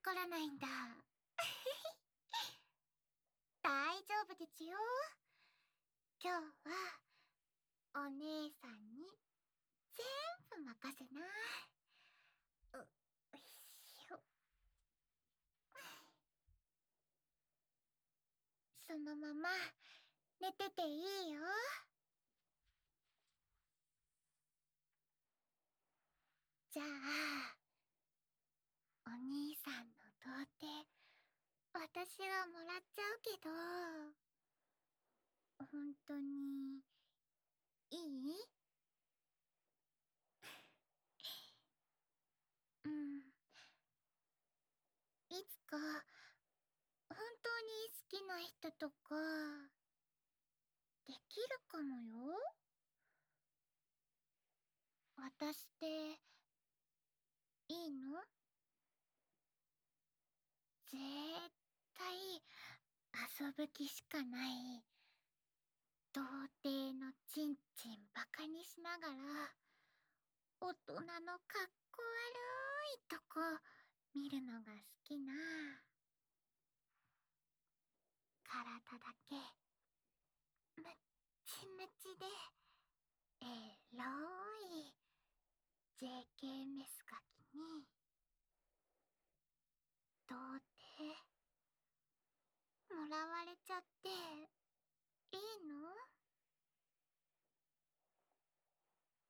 怒らないんだ。大丈夫ですよ。今日はお姉さんに全部任せな。よいしょ。そのまま寝てていいよ。じゃあお兄さんの童貞私がもらっちゃうけど、本当にいい？うん。いつか本当に好きな人とかできるかもよ。私っていいの？絶対遊ぶ気しかない童貞のチンチンバカにしながら大人のかっこ悪いとこ見るのが好きな、体だけムッチムチでエロい JK メスガキに童貞もらわれちゃっていいの？うん、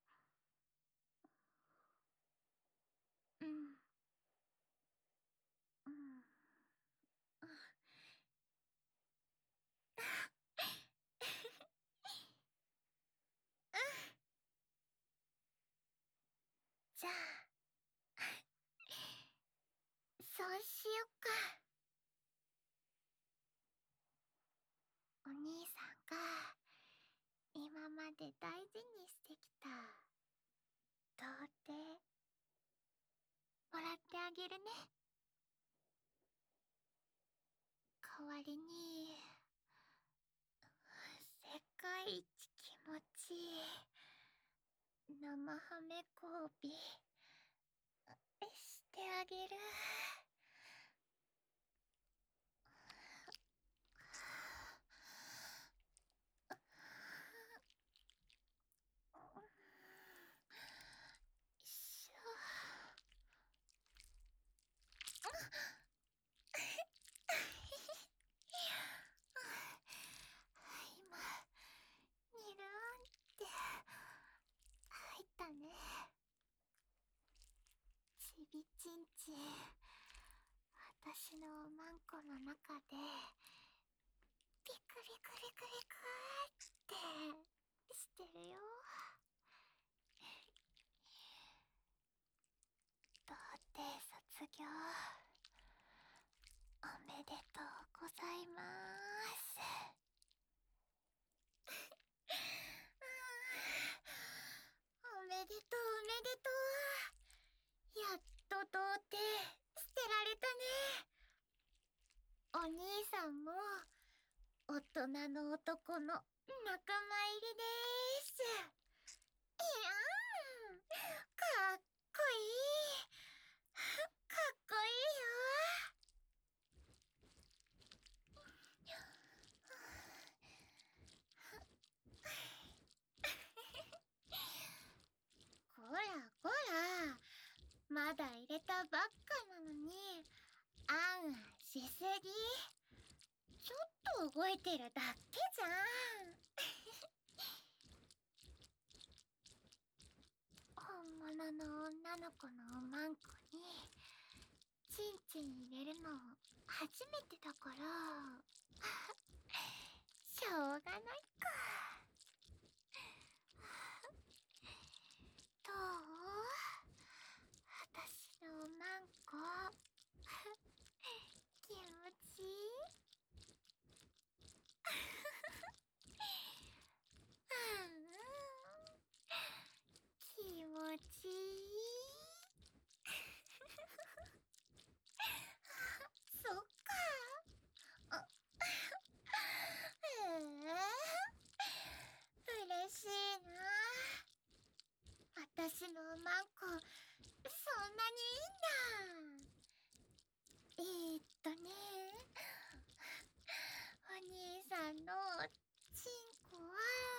うん、うん。じゃあそうしよっか。お兄さんが今まで大事にしてきた童貞もらってあげるね。代わりに世界一気持ちいい生ハメ交尾してあげる。しょ。今にるんって入ったね。ちびちんちん私のおまんこの中でビクビクビクビクってしてるよ。童貞卒業おめでとうございます。おめでとうおめでとう。やっと童貞捨てられたね。お兄さんも大人の男の仲間入りです。いやん、かっこいい。かっこいいよ。こらこら、まだ入れたばっかなのにあんあんしすぎ。ちょっと動いてるだけじゃん。本物の女の子のおまんこにチンチン入れるの初めてだからしょうがないか。どう？私のおまんこ気持ちいい？うんうん、気持ちいい。そっか。あ、嬉しいな。私のおまんこそんなにいいんだ。 お兄さんのチンコは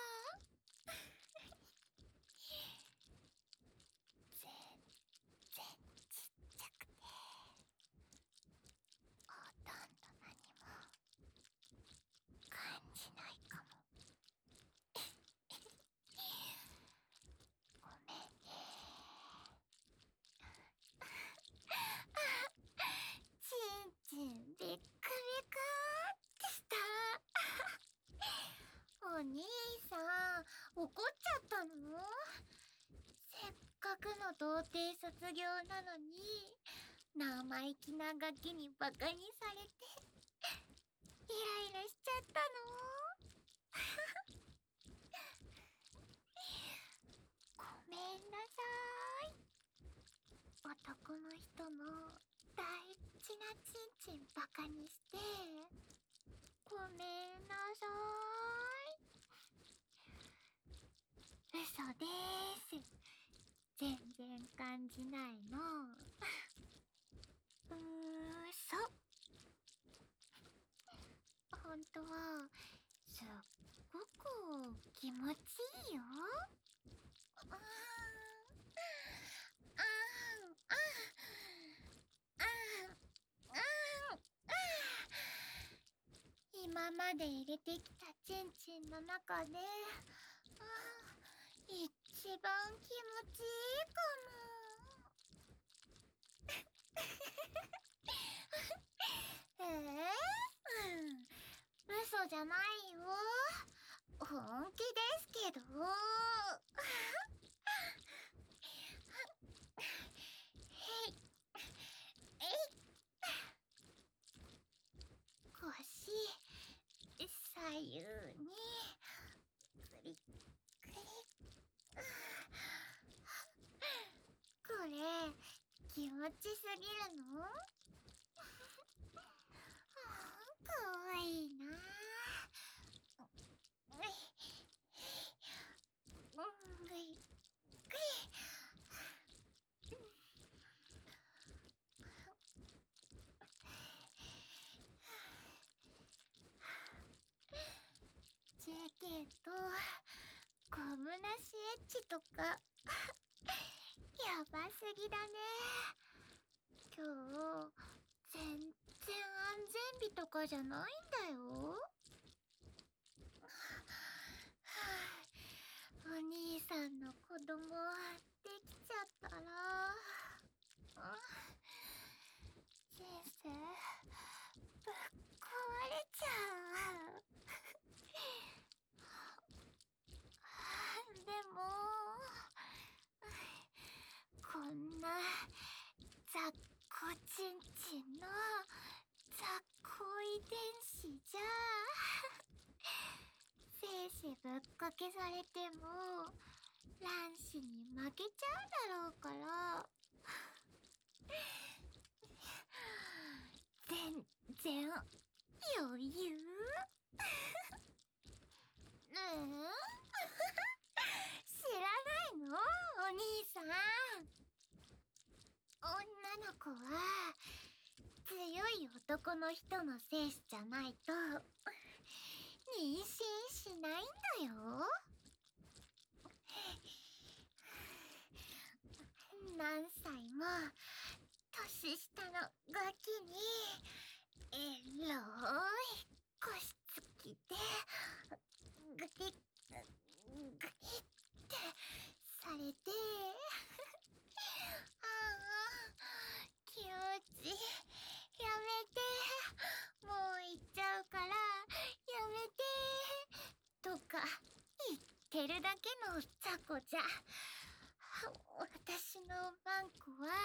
全然ちっちゃくてほとんど何も感じないかも。ごめんね。ちんちんビックビクってした。お兄さん怒っちゃったの？せっかくの童貞卒業なのに生意気なガキにバカにされてイライラしちゃったの？ごめんなさい。男の人の大事なチンチンバカにしてごめんなさい。嘘でーす。全然感じないの。嘘。本当はすっごく気持ちいいよ。あーんあーんあーんあーんあーん。今まで入れてきたチンチンの中で一番気持ちいいかも。嘘じゃないよ。本気ですけど。へいえい。腰左右にクリックリッ。これ気持ちすぎるの？かわいいな。ぐいぐいぐい。JK とコブなしエッチとかやばすぎだね。今日全然安全日とかじゃないんだよ。お兄さんの子供できちゃったら人生ぶっ壊れちゃう。でもこんな雑魚ちんちんの雑魚遺伝子じゃ精子ぶっかけされても卵子に負けちゃうだろうから全然余裕。知らないの？お兄さん。女の子は強い男の人の精子じゃないと妊娠しないんだよ。何歳も年下のガキにエロい腰つきでグキッグキッってされてああ気持ちやめて、もう行っちゃうからやめてとか言ってるだけの雑魚じゃ私のワンコは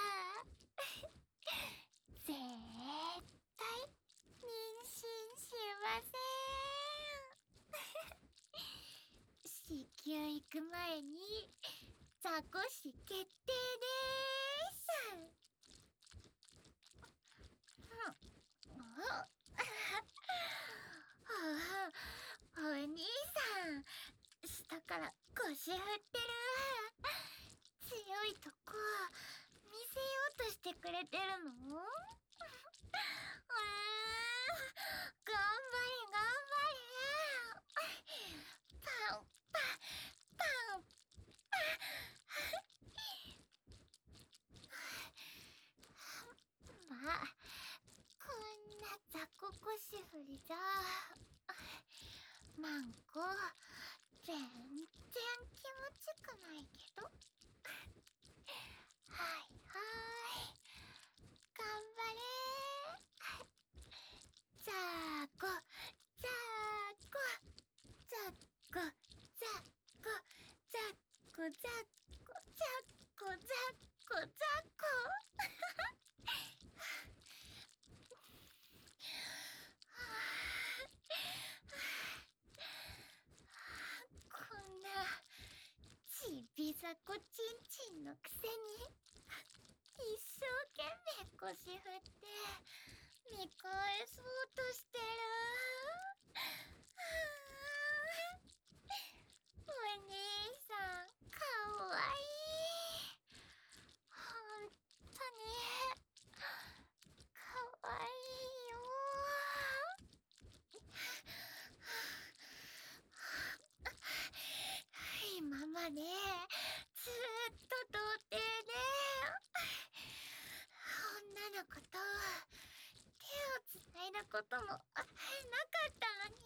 絶対妊娠しません。子宮行く前に雑魚死決定でーす。お兄さん下から腰振ってる。強いとこ見せようとしてくれてるの？ こ全然気持ちくないけど。はいはーい、頑張れー。ざーこざーこざっこざっこざっこざっこざっこざっこざっここんなちびざこちんちんのくせに一生懸命腰振って見返そうとしてる。お兄さんかわいい。ほんとにかわいいよ。今までずーっと童貞で女の子と手をつないだこともなかったのに、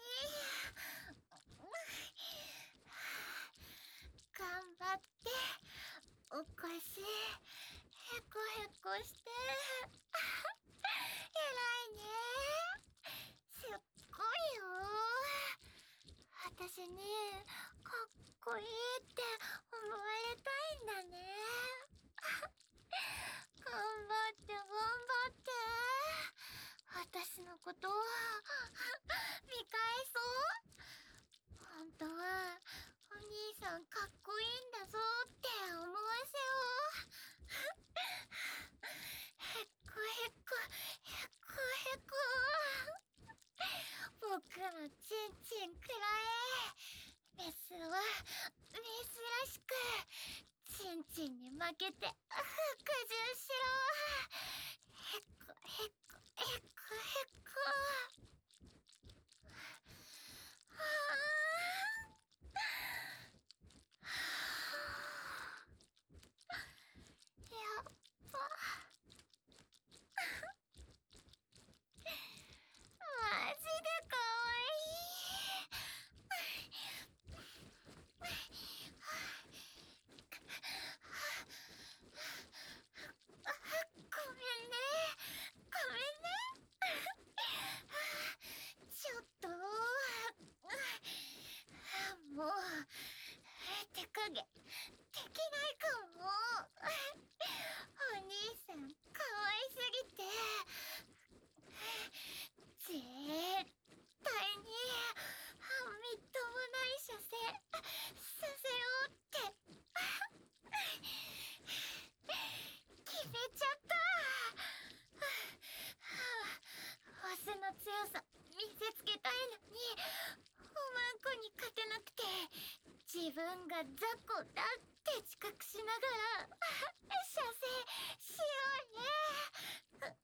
頑張ってお腰へこへこして偉いね。すっごいよ。私にかっこいいって思われたいんだね。頑張って頑張って。私のことを見返そう。本当はお兄さんかっこいいんだぞって思わせよう。へっこへっこへっこへっこ。僕のちんちんくらえ。メスはメスらしくちんちんに負けて服従しろ。へっこへっこへっこへっこ。はあ、やっぱマジでかわいい。ごめんねごめんね。ちょっともう手加減できないかも。お兄さんかわいすぎて絶対にみっともない射精させようって決めちゃった。オスの強さ見せつけたいのにおまんこに勝てなくて自分が雑魚だって自覚しながら射精しようね。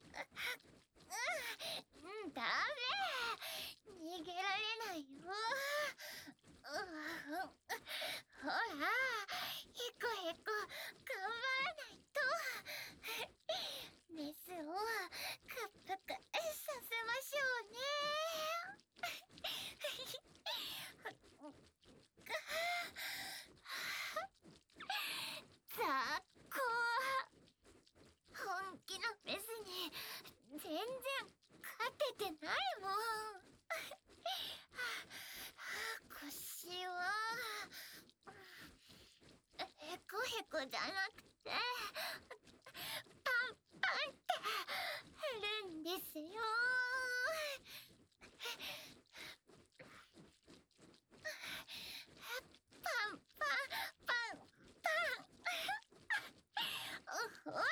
ダメ、逃げられないよ。ほらへこへこ頑張らないと。メスをくっぷくさせましょうね。ザコ本気のメスに全然勝ててないもん。腰はへこへこじゃなくてパンパンって減るんですよ。パンパンパンパン。ほら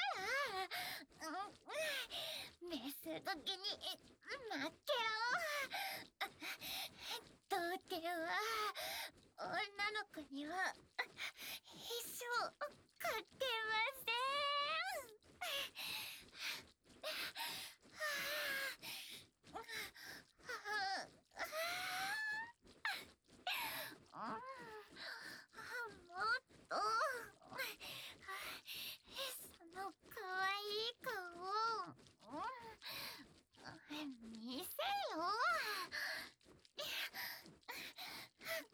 メス時に待ってろ。童貞は女の子には一生勝てません。もっとそのかわいい顔見せよ。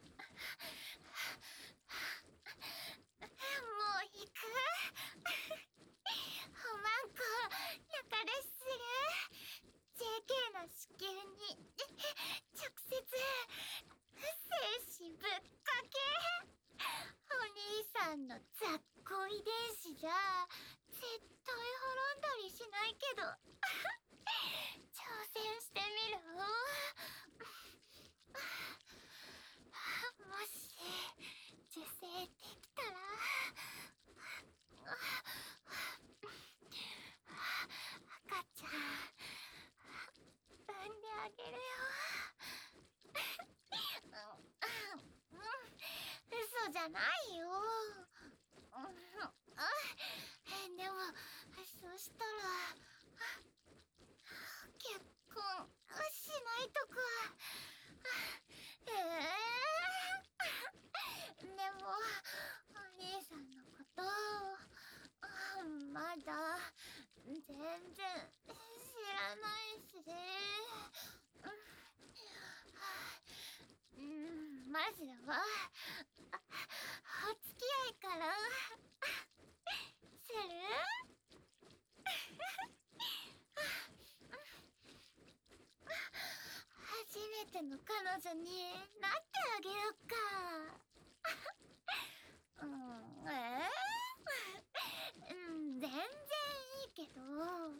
じゃ絶対滅んだりしないけど挑戦してみる。もし受精できたら赤ちゃん産んであげるよ。嘘じゃないよ。でもそしたら結婚しないとか。でもお兄さんのことまだ全然知らないし、まずはお付き合いからする？初めての彼女になってあげよっか。全然いいけど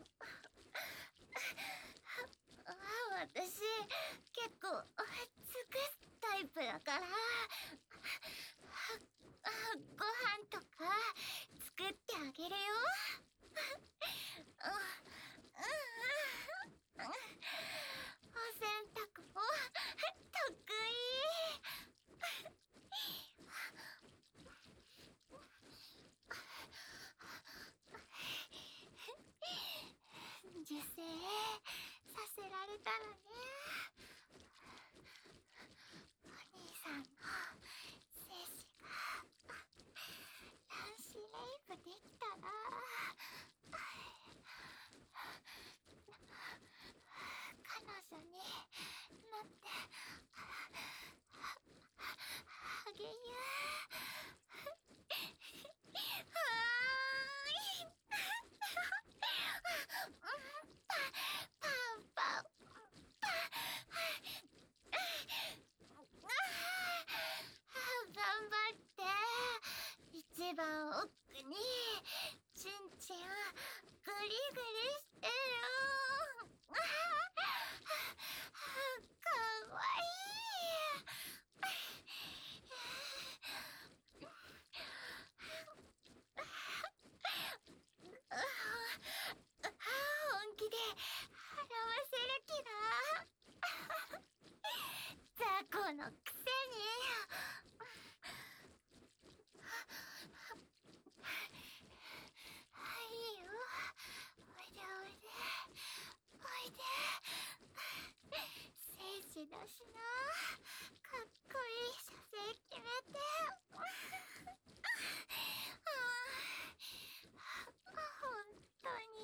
私結構尽くすタイプだからご飯とか作ってあげるよ。お洗濯も得意。受精させられたらね。お兄さんの精子が卵子レイプできたら彼女になってあげゆ。パンパン頑張って一番奥にチンチングリグリしてよ。かわいい。本気で払わせる気だ。雑魚のくせに。いいよ、おいでおいでおいで。精子だしな、かっこいい射精決めて。本当に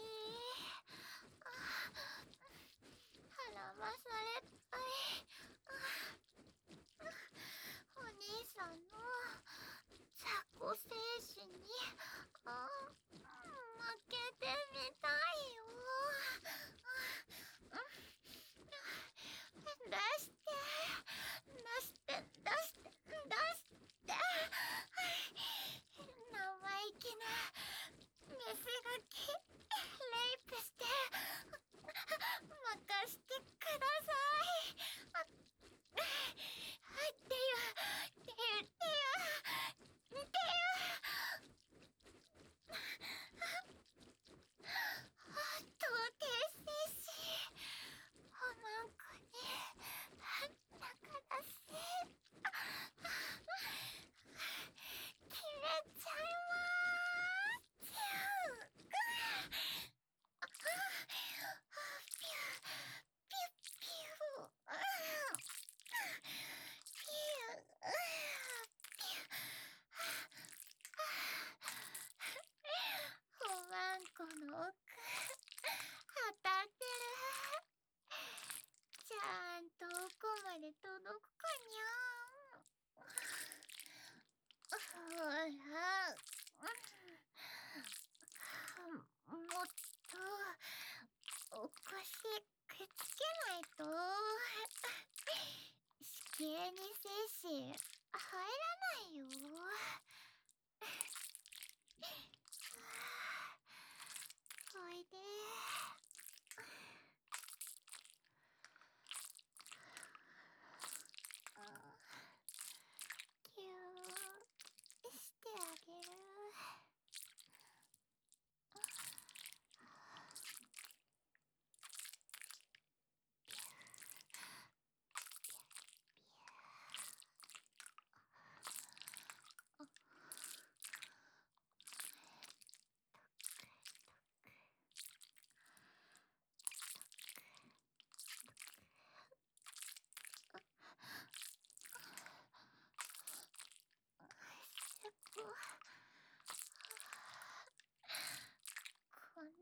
絡まされたい。お兄さんの雑魚精神に負けてみたいよ。出して。 こんなに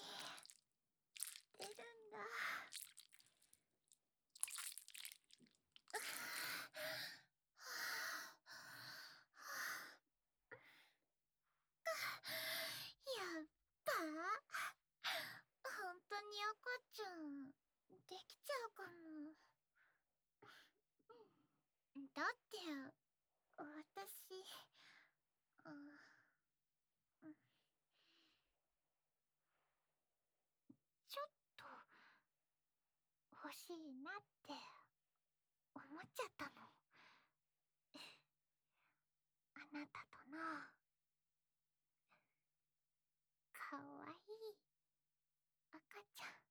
出るんだ。やっば本当に赤ちゃんできちゃうかも。だって私ちょっと欲しいなって思っちゃったの。あなたとのかわいい赤ちゃん。